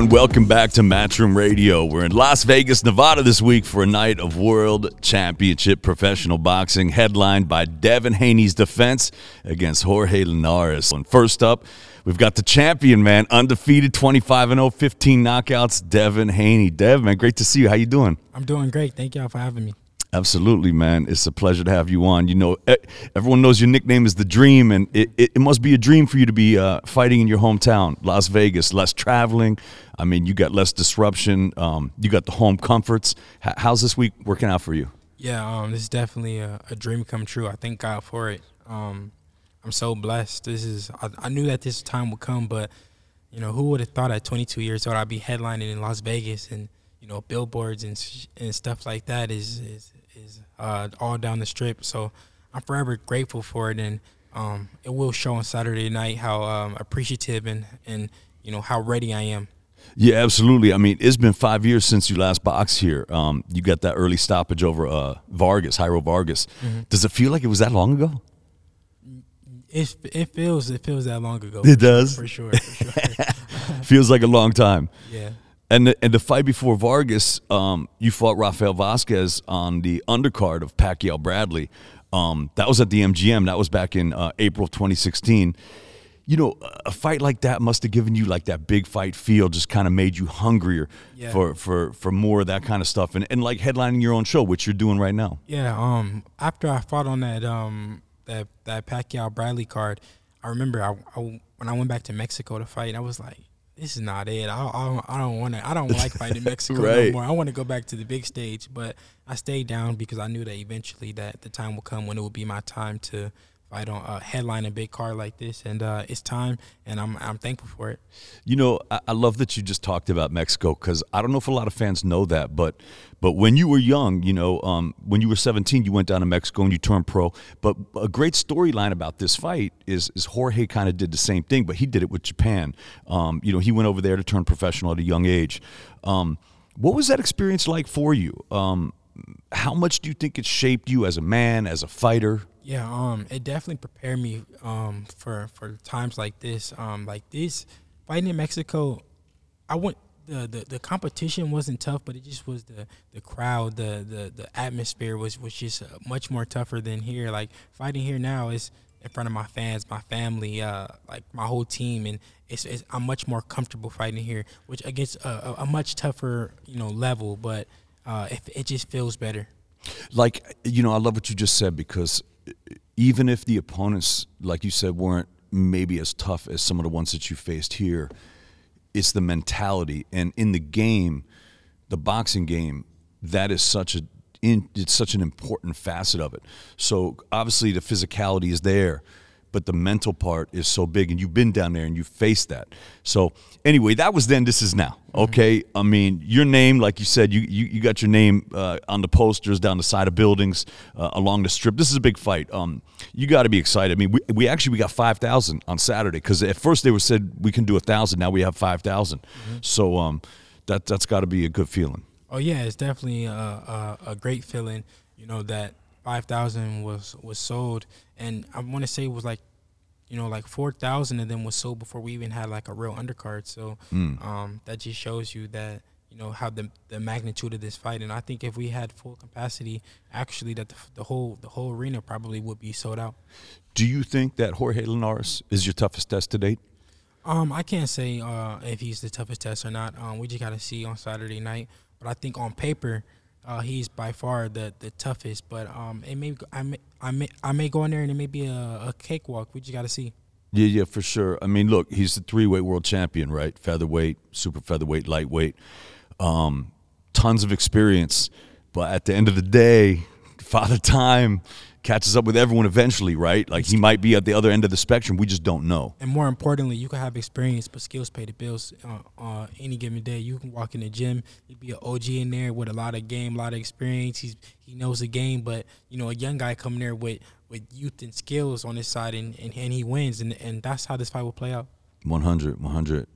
everyone. Welcome back to Matchroom Radio. We're in Las Vegas, Nevada this week for a night of World Championship Professional Boxing headlined by Devin Haney's defense against Jorge Linares. And first up, we've got the champion, man, undefeated, 25-0, 15 knockouts, Devin Haney. Dev, man, great to see you. How you doing? I'm doing great. Thank y'all for having me. Absolutely, man. It's a pleasure to have you on. You know, everyone knows your nickname is The Dream, and it must be a dream for you to be fighting in your hometown, Las Vegas, less traveling. I mean, you got less disruption. You got the home comforts. How's this week working out for you? Yeah, this is definitely a dream come true. I thank God for it. I'm so blessed. I knew that this time would come, but, you know, who would have thought at 22 years old I'd be headlining in Las Vegas, and, you know, billboards and stuff like that is all down the strip. So I'm forever grateful for it, and it will show on Saturday night how appreciative and you know how ready I am. Yeah, absolutely. I mean, it's been 5 years since you last boxed here. You got that early stoppage over Jairo Vargas. Mm-hmm. Does it feel like it was that long ago? It feels that long ago. It does? For sure. Feels like a long time. Yeah. And the fight before Vargas, you fought Rafael Vasquez on the undercard of Pacquiao Bradley. That was at the MGM. That was back in April of 2016. You know, a fight like that must have given you like that big fight feel, just kind of made you hungrier for more of that kind of stuff. And like headlining your own show, which you're doing right now. Yeah. After I fought on that Pacquiao Bradley card, I remember when I went back to Mexico to fight, I was like, this is not it. I don't like fighting in Mexico right. no more. I want to go back to the big stage. But I stayed down because I knew that eventually that the time will come when it would be my time to fight on headline a big card like this, and it's time, and I'm thankful for it. You know, I love that you just talked about Mexico, because I don't know if a lot of fans know that, but when you were young, you know, when you were 17, you went down to Mexico and you turned pro. But a great storyline about this fight is Jorge kind of did the same thing, but he did it with Japan. You know, he went over there to turn professional at a young age. What was that experience like for you? How much do you think it shaped you as a man, as a fighter? Yeah, it definitely prepared me for times like this. Fighting in Mexico, the competition wasn't tough, but it just was the crowd, the atmosphere was just much more tougher than here. Like fighting here now is in front of my fans, my family, like my whole team, and I'm much more comfortable fighting here, which against a much tougher, you know, level, but it just feels better. Like, you know, I love what you just said, because even if the opponents, like you said, weren't maybe as tough as some of the ones that you faced here, it's the mentality. And in the game, the boxing game, that is it's such an important facet of it. So obviously the physicality is there, but the mental part is so big, and you've been down there and you faced that. So anyway, that was then, this is now, okay? I mean, your name, like you said, you got your name on the posters, down the side of buildings, along the strip. This is a big fight. You got to be excited. I mean, we got 5,000 on Saturday, because at first they said we can do 1,000. Now we have 5,000. So that's got to be a good feeling. Oh yeah, it's definitely a great feeling. You know that 5,000 was sold, and I want to say it was like, you know, like 4,000 of them was sold before we even had like a real undercard. So that just shows you that, you know, how the magnitude of this fight. And I think if we had full capacity, actually, that the whole arena probably would be sold out. Do you think that Jorge Linares is your toughest test to date? I can't say if he's the toughest test or not. We just got to see on Saturday night. But I think on paper, he's by far the toughest, but I may go in there and it may be a cakewalk. We just got to see. Yeah, for sure. I mean, look, he's the 3-weight world champion, right? Featherweight, super featherweight, lightweight. Tons of experience, but at the end of the day, Father Time catches up with everyone eventually, right? Like, he might be at the other end of the spectrum. We just don't know. And more importantly, you can have experience, but skills pay the bills any given day. You can walk in the gym, you'd be an OG in there with a lot of game, a lot of experience. He knows the game, but, you know, a young guy coming there with youth and skills on his side, and he wins, and that's how this fight will play out. 100.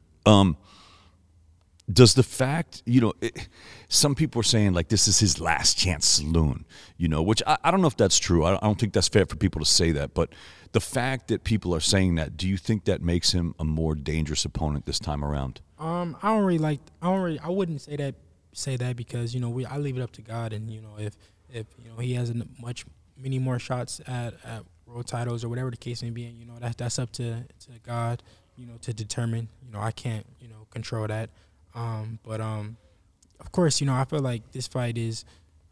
Does the fact, you know, some people are saying, like, this is his last chance saloon, you know, which I don't know if that's true. I don't think that's fair for people to say that. But the fact that people are saying that, do you think that makes him a more dangerous opponent this time around? I wouldn't say that because I leave it up to God, and if he has many more shots at world titles or whatever the case may be, and that's up to God, to determine. I can't control that. But of course, I feel like this fight is,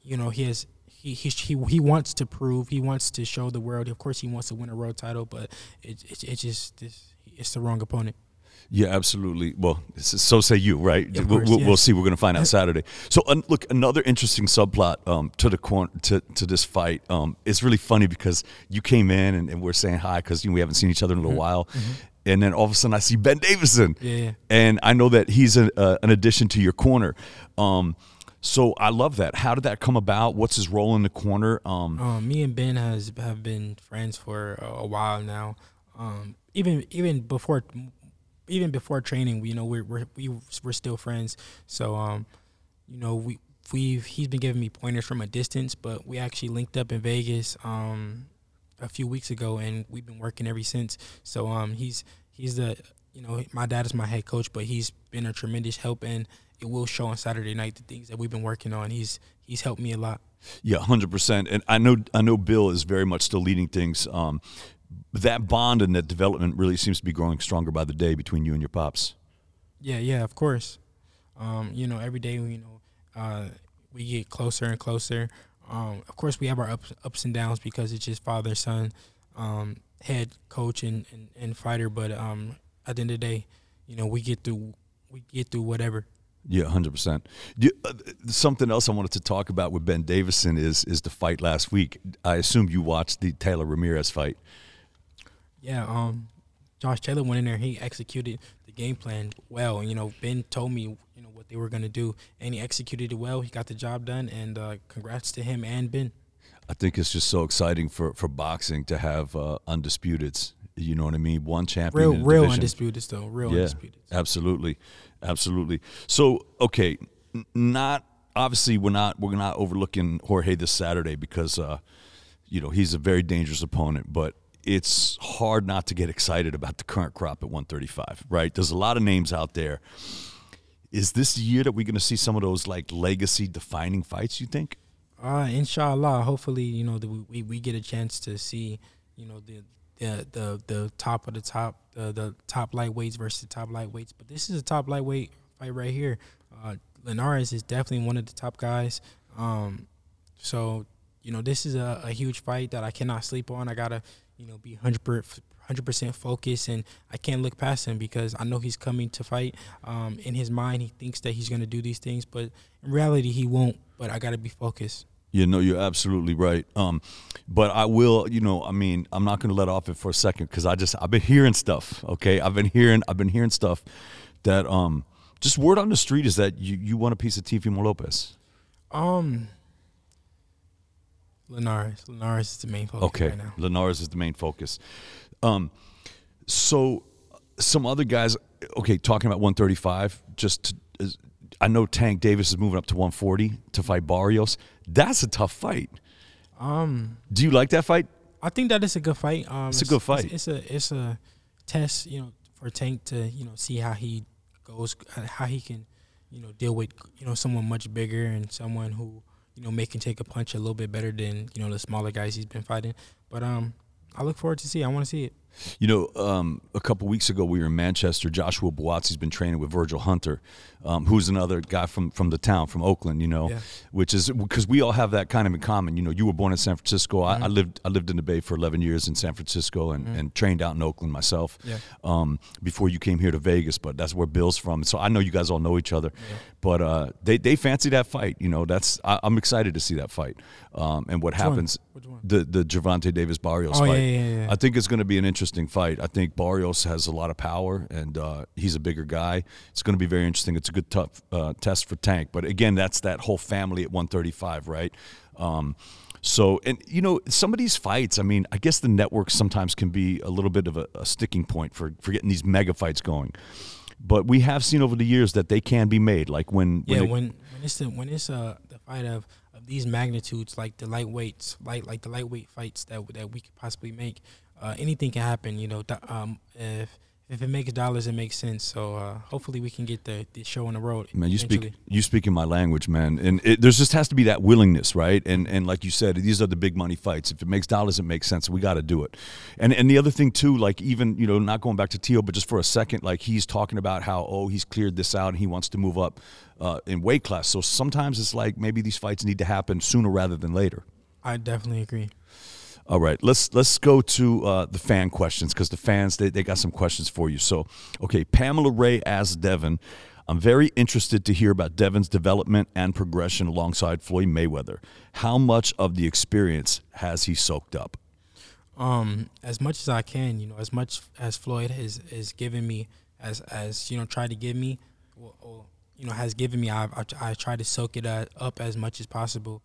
he wants to prove, he wants to show the world. Of course, he wants to win a world title, but it's the wrong opponent. Yeah, absolutely. Well, so say you, right? Of course, we'll see. We're going to find out Saturday. So, look, another interesting subplot to this fight. It's really funny because you came in and we're saying hi because we haven't seen each other in a little while. Mm-hmm. And then all of a sudden I see Ben Davison. Yeah. And I know that he's an addition to your corner. So I love that. How did that come about? What's his role in the corner? Me and Ben have been friends for a while now. Even before training, we're still friends. So he's been giving me pointers from a distance, but we actually linked up in Vegas a few weeks ago, and we've been working ever since. So he's the my dad is my head coach, but he's been a tremendous help, and it will show on Saturday night the things that we've been working on. He's helped me a lot. Yeah, 100%. And I know Bill is very much still leading things. That bond and that development really seems to be growing stronger by the day between you and your pops. Yeah, of course. Every day we get closer and closer. Of course, we have our ups and downs because it's just father, son, head coach and fighter. But at the end of the day, we get through whatever. Yeah, 100%. Something else I wanted to talk about with Ben Davison is the fight last week. I assume you watched the Taylor Ramirez fight. Yeah, Josh Taylor went in there. He executed the game plan well. Ben told me what they were going to do, and he executed it well. He got the job done, and congrats to him and Ben. I think it's just so exciting for boxing to have undisputeds. You know what I mean? One champion, real undisputed, though. Undisputed. Absolutely. So, okay, not obviously we're not overlooking Jorge this Saturday because he's a very dangerous opponent, but it's hard not to get excited about the current crop at 135, right? There's a lot of names out there. Is this the year that we're going to see some of those like legacy-defining fights, you think? Inshallah. Hopefully, we get a chance to see, the top of the top, the top lightweights versus the top lightweights. But this is a top lightweight fight right here. Linares is definitely one of the top guys. So this is a huge fight that I cannot sleep on. I gotta be 100% focused, and I can't look past him because I know he's coming to fight. In his mind, he thinks that he's gonna do these things, but in reality, he won't. But I gotta be focused. You're absolutely right. But I will, I'm not going to let off it for a second because I've been hearing stuff. Okay, I've been hearing stuff that just word on the street is that you want a piece of Teofimo Lopez. Linares is the main focus right now. Linares is the main focus. So some other guys. Okay, talking about 135. I know Tank Davis is moving up to 140 to fight Barrios. That's a tough fight. Do you like that fight? I think that is a good fight. It's a good fight. It's a test, for Tank to see how he goes, how he can, deal with someone much bigger and someone who can take a punch a little bit better than the smaller guys he's been fighting. But I look forward to see. I want to see it. A couple weeks ago we were in Manchester. Joshua Buatsi's been training with Virgil Hunter, who's another guy from the town, from Oakland. Which is because we all have that kind of in common. You were born in San Francisco. Mm-hmm. I lived in the Bay for 11 years in San Francisco and trained out in Oakland myself. Yeah. Before you came here to Vegas, but that's where Bill's from. So I know you guys all know each other. Yeah. But they fancy that fight. I'm excited to see that fight and what happens. Which one? The Gervonta Davis Barrios fight. Yeah. I think it's going to be an interesting fight. I think Barrios has a lot of power, and he's a bigger guy. It's going to be very interesting. It's a good tough test for Tank. But again, that's that whole family at 135, right? Some of these fights, I guess the network sometimes can be a little bit of a sticking point for getting these mega fights going. But we have seen over the years that they can be made. Like when it's the fight of these magnitudes, like the lightweights, like the lightweight fights that we could possibly make. anything can happen. If it makes dollars, it makes sense. So hopefully we can get the show on the road. Man, eventually. you speak in my language, man. And there's just has to be that willingness, right? And like you said, these are the big money fights. If it makes dollars, it makes sense. We got to do it. And the other thing too, like even not going back to Tio, but just for a second, like he's talking about how he's cleared this out and he wants to move up in weight class. So sometimes it's like maybe these fights need to happen sooner rather than later. I definitely agree. All right, let's go to the fan questions because the fans, they got some questions for you. So, okay, Pamela Ray asked Devin, I'm very interested to hear about Devin's development and progression alongside Floyd Mayweather. How much of the experience has he soaked up? As much as I can, as much as Floyd has given me, as tried to give me, has given me, I try to soak it up as much as possible.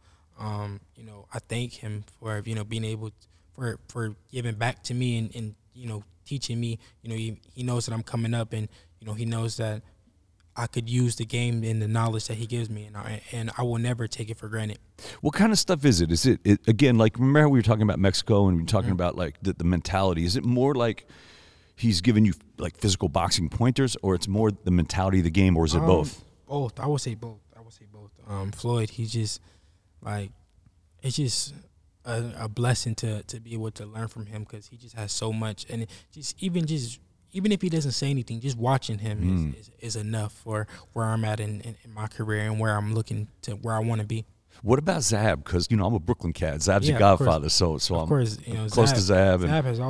I thank him for being able for giving back to me and teaching me. He knows that I'm coming up, and he knows that I could use the game and the knowledge that he gives me, and I will never take it for granted. What kind of stuff is it? Is it again, like, remember how we were talking about Mexico and we were talking about like the mentality? Is it more like he's giving you like physical boxing pointers, or it's more the mentality of the game, or is it both? Both. I would say both. Floyd, he's just like, it's just a blessing to be able to learn from him, because he just has so much, and even if he doesn't say anything, just watching him is enough for where I'm at in my career and where I'm looking to where I want to be. What about Zab? Because I'm a Brooklyn cat. Zab's your godfather, so I'm close to Zab. Zab has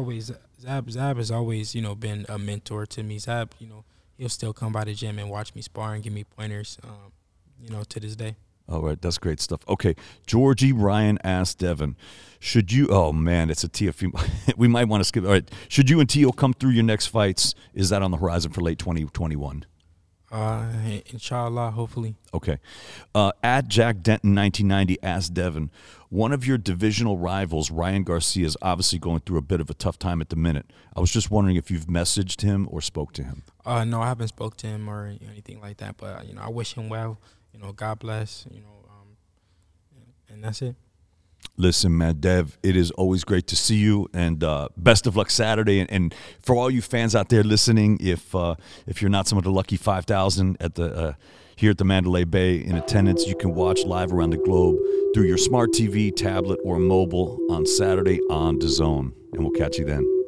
always been a mentor to me. Zab, he'll still come by the gym and watch me spar and give me pointers, to this day. All right, that's great stuff. Okay, Georgie Ryan asked Devin, should you? Oh man, it's a Tio. We might want to skip. All right, should you and Tio come through your next fights? Is that on the horizon for late 2021? Inshallah, hopefully. Okay. At Jack Denton 1990 asked Devin, one of your divisional rivals, Ryan Garcia, is obviously going through a bit of a tough time at the minute. I was just wondering if you've messaged him or spoke to him. No, I haven't spoke to him or anything like that. But I wish him well. God bless. And that's it. Listen, man, Dev, it is always great to see you, and best of luck Saturday. And for all you fans out there listening, if you're not some of the lucky 5,000 at the here at the Mandalay Bay in attendance, you can watch live around the globe through your smart TV, tablet, or mobile on Saturday on DAZN. And we'll catch you then.